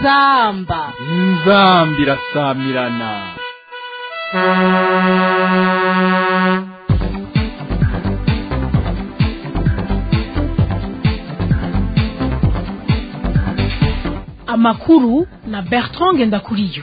inzamba irasamirana. Amakuru na Bertrand Ngendakuriyo.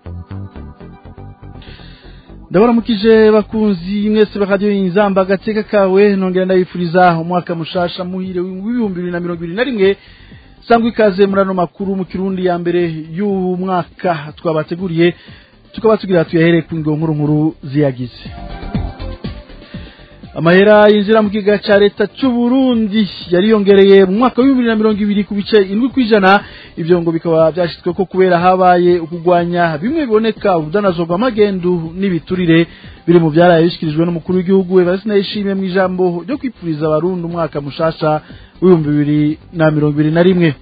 Ndabaramukije bakunzi mwese ba radio Inzamba gateka kawe nongera ndabifuriza umwaka mushasha muhire w'ibihumbi 2021 sangwa ikaze murano makuru mu kirundi ya mbere y'umwaka twabateguriye tukaba tugira tuyahere ku nkuru ziyagize. Amahera yinjira mu kiga ca leta cy'u Burundi yariyongereye mu mwaka wa 2020 ku bice 7%, ivyo ngo bikaba byashitswe ko kubera habaye ukugwanya bimwe biboneka ubudanazo bw'amagendu n'ibiturire biri mu byaraye bishikirijwe n'umukuru w'igihugu Evariste Ndayishimiye mu ijambo ryo kwipfuriza abarundi umwaka mushasha wa 2021.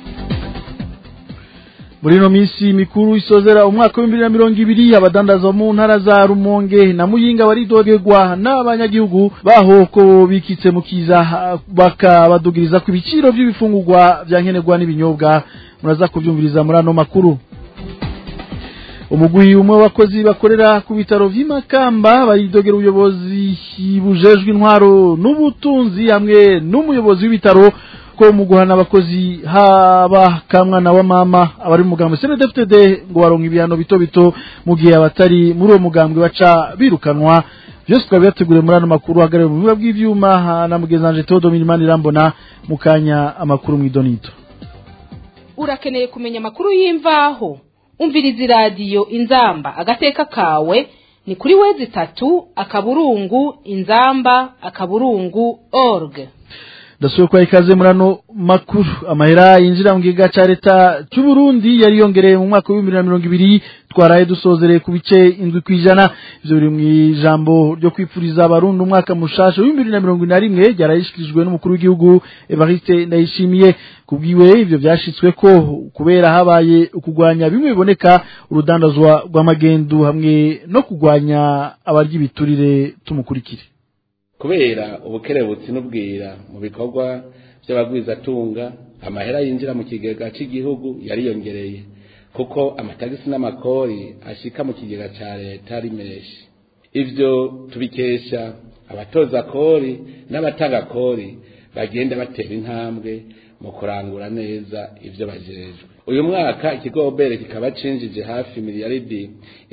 Muri no misi mikuru isozera umwaka wa 2020 abadandaza mu ntara za Rumonge na Muyinga baridogegwa n'abanyagihugu baho ko bikitse mu kiza bakabadugiriza ku biciro by'ibifungurwa byankenerwa n'ibinyobwa. Muraza kubyumviriza muri ano makuru. Umugwi umwe w'abakozi bakorera ku bitaro vy'Imakamba baridogera ubuyobozi bujejwe intwaro n'ubutunzi hamwe n'umuyobozi w'ibitaro ko mu guhana abakozi haba kamwana wa mama abari mu mugambwe CNDD-FDD ngo baronka ibihano bito bito mu gihe abatari muri uwo mugambwe baca birukanwa. Byose twabiyateguriye muri ano makuru hagarariye mu biba bw'ivyuma na mugenzanje Theodore Milimani Rambona mukanya amakuru mw'idonito. Urakeneye kumenya amakuru y'imvaho umviriza radio Inzamba agateka kawe ni kuri wezi 3 akaburungu inzamba.org. Dasuye kwa ikaze murano makuru. Amahera yinjira mu giga ca leta cy'u Burundi yariyongereye mu mwaka wa 2020 twaraye dusozereye ku bice 7%. Ivyo biri mu ijambo ryo kwipfuriza abarundi umwaka mushasha wa 2021 ryarayishikirijwe n'umukuru w'igihugu Evariste Ndayishimiye. Kubwiwe ivyo byashitswe ko kubera habaye ukugwanya bimwe biboneka urudandazwa rw'amagendu hamwe no kugwanya abaryi biturire tumukurikire. Kubera ubukerebutsi n'ubwira mu bikorwa by'abagwizatunga amahera yinjira mu kigega cy'igihugu yariyongereye kuko amatagisi n'amakori ashika mu kigega ca leta ari menshi. Ivyo tubikesha abatoza kori n'abatanga kori bagenda batera intambwe mu kurangura neza ivyo bajejwe. Uyu mwaka ikigobere kikaba cinjije hafi miliyaridi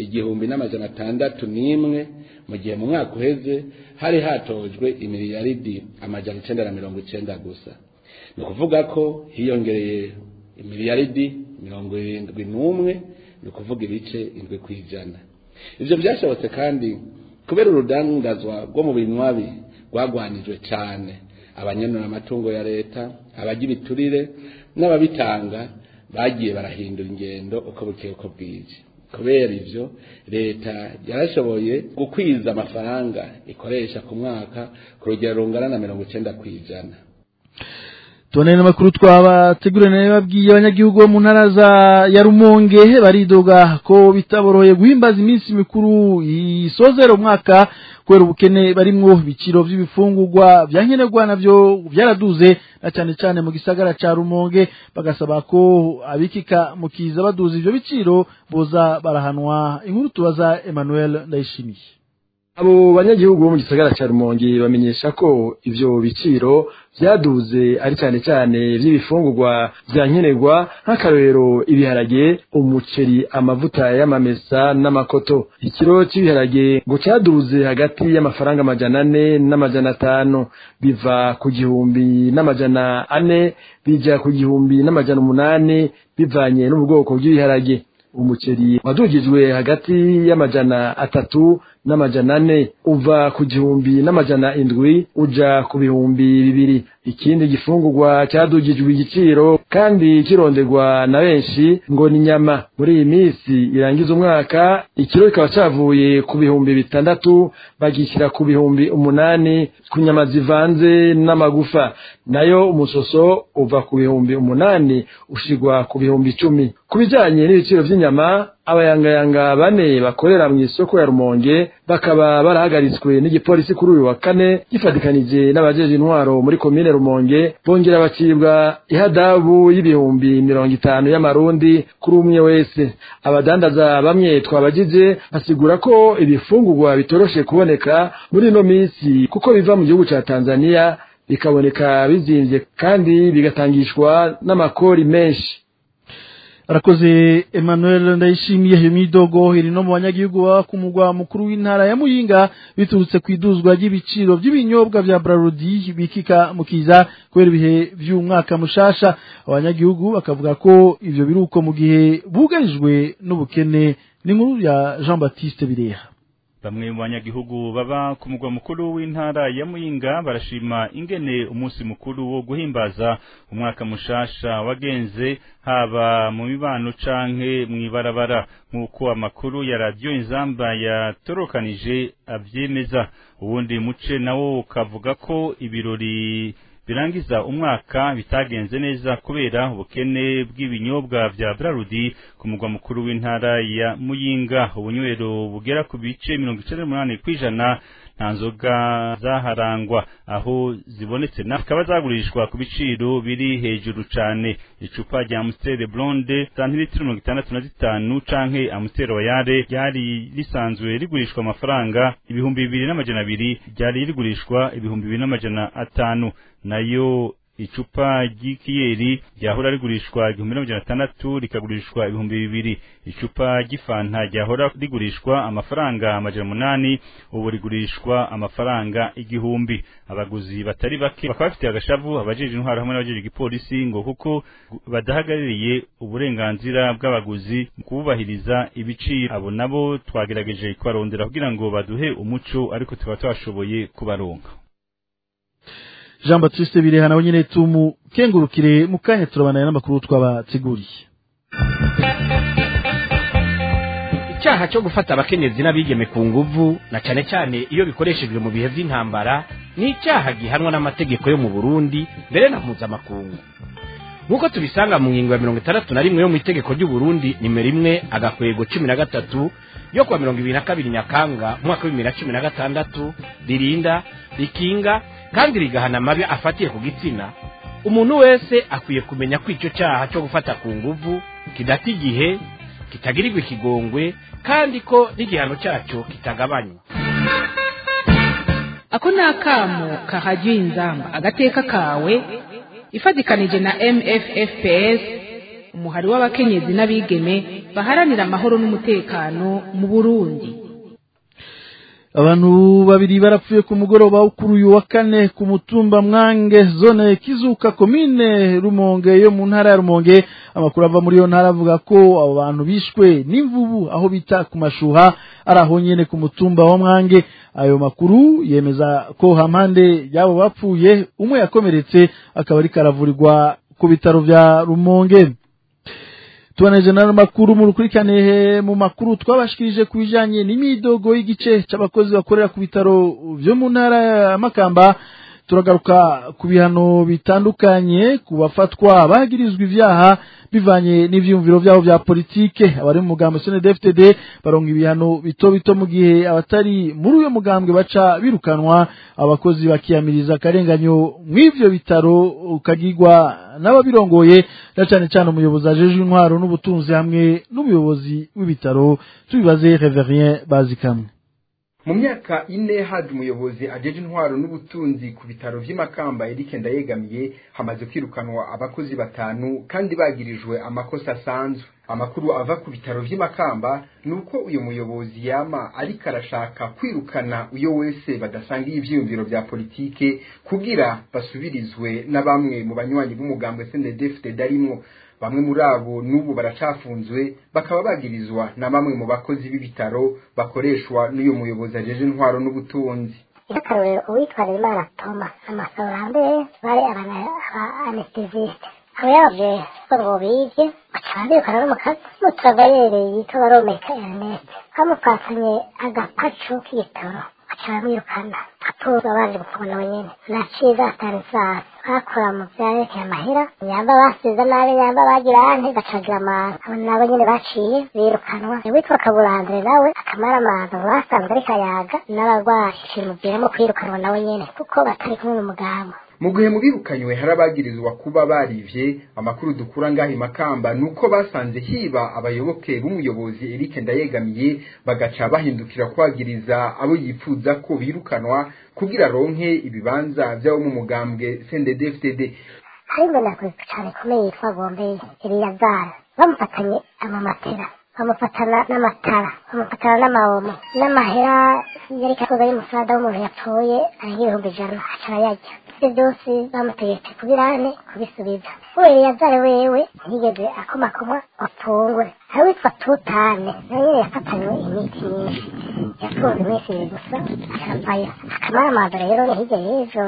1,601 mu gihe mu mwaka uheze hari hatojwe imiliyaridi 990 gusa. Ni kuvuga ko hiyongereye imiliyaridi 71, ni kuvuga ibice 7%. Ivyo byashobotse kandi kubera urudandazwa rwo mu binywabi rwagwanijwe cyane. Abanyenura amatungo ya leta abagira iturire n'ababitanga bagiye barahindura ingendo uko bukeye uko bwije. Kubera ivyo leta yarashoboye gukwiza amafaranga ikoresha ku mwaka ku rugero rungana na 90%. Tone n'amakuru twabategurana babwiye abanyagihugu mu ntara ya Rumonge baridoga ko bitaboroye guhimbaza iminsi mikuru isozera umwaka kubera ubukene barimwo biciro by'ibifungurwa byankenerwa navyo byaraduze na cyane cyane mu gisagara ca Rumonge. Bagasaba ko abikika mu kiza baduza ivyo biciro boza barahanwa. Inkuru tubaza Emmanuel Ndayishimiye. Abo banyagihugu bo mu gisagara ca Rumonge bamenyesha ko ivyo biciro vyaduze ari cyane cyane vy'ibifungurwa vyankenerwa nk'akarorero ibiharage, umuceri, amavuta y'amamesa n'amakoto. Ikiro cy'ibiharage ngo cyaduze hagati y'amafaranga 400 n'amajana biva ku 1,400 bija ku 1,800 bivanye n'ubwoko bw'ibiharage. Umuceri wadugijwe hagati y'amajana 3 n'amajana 4 uva ku 1,700 uja ku 2,000. Ikindi gifungurwa cyadugijwe igiciro kandi kironderwa na benshi ngo ni nyama. Muri iyi minsi irangiza umwaka ikiro kikaba cyavuye ku 600 bagishira ku 800 ku nyama zivanze n'amagufa, nayo umusoso uva ku 800 ushigwa ku 10,000. ku bijanye n'ibiciro vy'inyama abayangayanga bane bakorera mu isoko ya Rumonge bakaba barahagaritswe n'igipolisi kuri uyu wa kane gifatikanije n'abajeje intwaro muri komine Rumonge bongera bacibwa ihadabu y'ibihumbi 50 y'amarundi kuri umwe wese. Abadandaza bamwe twabajije basigura ko ibifungurwa bitoroshe kuboneka muri no minsi kuko biva mu gihugu ca Tanzania bikaboneka bizimvye kandi bigatangishwa n'amakori menshi. Arakoze Emmanuel Ndayishimiye Hemidogo iri no mu banyagihugu baba ku mugwa mukuru w'intara ya Muyinga biturutse kwiduzwa ry'ibiciro by'ibinyobwa vya Brarudi bikika mukiza kubera ibihe by'umwaka mushasha. Abanyagihugu bakavuga ko ivyo biruko mu gihe bugarijwe n'ubukene. Ni nkuru ya Jean Baptiste Bireha. Bamwe mu banyagihugu baba ku mugwa mukuru w'intara ya Muyinga barashima ingene umunsi mukuru wo guhimbaza umwaka mushasha wagenze haba mu mibano canke mwibarabara nkuko amakuru ya radio Inzamba yatorokanije avyemeza. Ubundi muce nawo ukavuga ko ibirori birangiza umwaka bitagenze neza kubera ubukene bw'ibinyobwa vya Brarudi ku mugwa mukuru w'intara ya Muyinga. Ubunywero bugera ku bice 98% nta nzoga zaharangwa aho zibonetse nakaba zagurishwa ku biciro biri hejuru cane. Icupa rya Amstel Blonde santilitiro 65 canke Amstel Royale ryari risanzwe rigurishwa amafaranga 2200 ryari rigurishwa 2500 nayo icupa ry'ikiyeri ryahora rigurishwa 1600 rikagurishwa 2000. Icupa ry'ifanta ryahora rigurishwa amafaranga 800 ubu rigurishwa amafaranga 1000. Abaguzi batari bake bakaba bafite agashavu abajeje intwaro hamwe n'abajeje igipolisi ngo kuko badahagaririye uburenganzira bw'abaguzi mu kubahiriza ibiciro. Abo nabo twagerageje kwarondera kugira ngo baduhe umuco ariko tukaba twashoboye kubaronka. Jean Baptiste Bireha nawe nyene tumukengurukire mukanya turabanaye n'amakuru twabateguriye. Icyaha cyo gufata abakenyezi n'abigeme ku nguvu na cyane cyane iyo bikoreshejwe mu bihe by'intambara ni icyaha gihanwa n'amategeko yo mu Burundi mbere na mpuzamakungu. Nkuko tubisanga mu ngingo ya 61 yo mu itegeko ry'u Burundi nimero 1 agakwego 13 yo kwa 22 Nyakanga mwaka wa 2016 ririnda rikinga kandi rigahana mabi afatiye ku gitsina. Umuntu wese akwiye kumenya ko icyo cyaha cyo gufata ku nguvu kidati gihe kitagirirwa ikigongwe kandi ko n'igihano cyacyo kitagabanywa. Ako nakamo kahajye Inzamba agateka kawe ifadikanije na MFFPS umuhari w'abakenyezi n'abigeme baharanira amahoro n'umutekano mu Burundi. Abantu babiri barapfuye ku mugoroba kuri uyu wa kane ku mutumba Mwange zone Kizuka komine Rumonge yo mu ntara ya Rumonge. Amakuru ava muri yo ntara avuga ko abo bantu bishwe n'imvubu aho bita ku mashuha araho nyene ku mutumba wa Mwange. Ayo makuru yemeza ko hampande yabo bapfuye umwe yakomeretse akaba ari karavurirwa ku bitaro vya Rumonge. Tuwaneje na makuru mu rukurikane mu makuru twabashikirije kubijanye n'imidogo y'igice c'abakozi bakorera ku bitaro vyo mu ntara ya Makamba. Turagaruka ku bihano bitandukanye kubafatwa bagirizwa ivyaha bivanye n'ivyumviro vyabo vya politike. Abari mu mugambwe CNDD-FDD baronga ibihano bito bito mu gihe abatari muri uyo mugambwe baca birukanwa. Abakozi bakiyamiriza akarenganyo mw'ivyo bitaro ukagirwa n'ababirongoye na cyane cyane umuyobozi ajeje intwaro n'ubutunzi hamwe n'umuyobozi w'ibitaro. Tubibaze Reverien Bazikamwe. Mu myaka 4 haje umuyobozi ajeje intwaro n'ubutunzi ku bitaro vy'Imakamba Eric Ndayegamiye hamaze kwirukanwa abakozi 5 kandi bagirijwe amakosa asanzwe. Amakuru ava ku bitaro vy'Imakamba nuko uyu muyobozi yama ariko arashaka kwirukana uyo wese badasangiye ivyiyumviro vya politike kugira basubirizwe na bamwe mu banywanyi b'umugambwe CNDD-FDD darimo. Bamwe muri abo nubu baracafunzwe bakaba bagirizwa na bamwe mu bakozi b'ibitaro bakoreshwa n'uyu muyobozi ajeje intwaro n'ubutunzi. Akarorero uwitwa Imana Thomas amasorambe bari anesthesiste aho yaje ngo bije akandi kararo mukazi mutravayere yitwa baromeka Ernest amupasanye agapacu k'ibitaro baramwirukana apfuza abandi gufungwa nawe nyene naciza atarisasi bakora mu vyarekeye amahera nyamba basize nabi nyamba bagira ante gacagira amana abo nabo nyene baciye birukanwa witwa Kaburandre nawe akamara amana basanzwe ariko ayaga n'abarwayi kimuviramo kwirukanwa nawe nyene kuko batari kumwe n'umuganga. Mu gihe mu birukanywe harabagirizwa kuba barivye amakuru dukura ngaho Makamba nuko basanze hiba abayoboke b'umuyobozi Eric Ndayegamiye bagaca bahindukira kwagiriza abo yifuza ko birukanwa kugira ronke ibibanza vy'abo mu mugambwe CNDD-FDD. Harimo nakoze cyane kumenya yitwa Gombe Eliyazara bamufatanye amamatera bamufatana n'amatara bamufatana n'amawomo n'amahera yari kakoze y'umusada w'umuntu yapfuye ari 100 acarayajya byose bamutegetse kubirane kubisubiza we yazare wewe ntigeze akomakoma apfungwe hawitwa Tutane nayo yafatanywe imiti myinshi yafunze iminsi gusa akavayo akamara amazi rero hirya y'ejo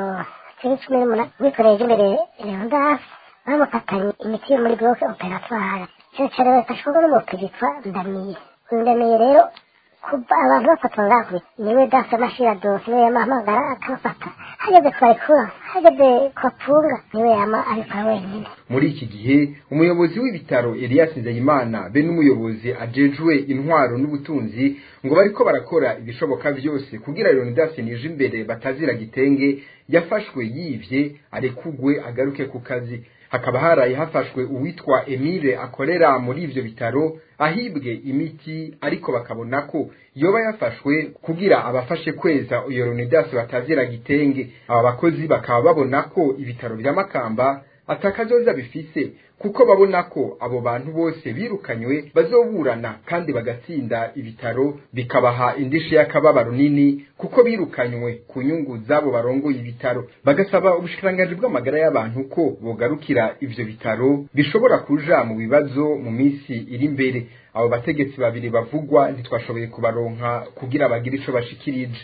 18 wikoreje imbere Leondas bamufatanye imiti yo muri bloke operatoire cyane bafashwe n'umupiripfa ndamiye rero kuba abantu bafatwa ngaho niwe dasa mashira dose niwe yamamagara akafata hageze kwarikura hageze kwapunga niwe yama ariko wenyine. Muri iki gihe umuyobozi w'ibitaro Elias Nzeyimana be n'umuyobozi ajejwe intwaro n'ubutunzi ngo bariko barakora ibishoboka byose kugira Leonidas nije imbere batazira gitenge yafashwe yivye arekugwe agaruke ku kazi. Hakaba haraye hafashwe uwitwa Emile akorera muri ivyo bitaro ahibwe imiti ariko bakabona ko yoba yafashwe kugira abafashe kweza uyo Leonidas batazira gitenge. Aba bakozi bakaba babona ko ibitaro bya Makamba atakazoza bifise kuko babona ko abo bantu bose birukanywe bazoburana kandi bagatsinda ibitaro bikabaha indishi y'akababaro nini kuko birukanywe ku nyungu zabo barongoye ibitaro. Bagasaba ubushikiranganji bw'amagara y'abantu ko bogarukira ivyo bitaro bishobora kuja mu bibazo mu misi iri imbere. Abo bategetsi babiri bavugwa ntitwashoboye kubaronka kugira bagire ico bashikirije.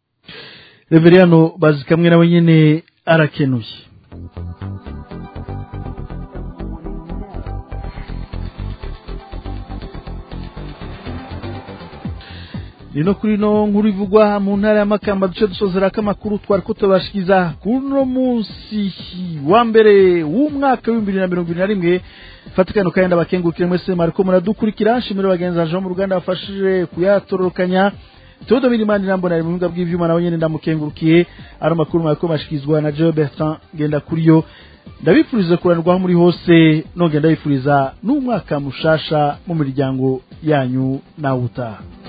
Reverendo Bazikamwe nawe nyene arakenuye. Nino kuri no nkuru ivugwa mu ntara ya Makamba duce dusozera kamakuru twari ko tubashikiza kuno munsi wa mbere w'umwaka wa 2021 fatikano kayenda bakengurukire mwese mariko muradukurikira nshimira bagenza Jean mu Ruganda bafashije kuyatororokanya todo birimani nambona ari mu mbwa bw'ivyuma nawe nyene ndamukengurukiye ari makuru mwako mashikizwa na Joe Bertrand genda kuriyo ndabifuriza kuranirwa muri hose no genda bifuriza n'umwaka mushasha mu miryango yanyu na utaha.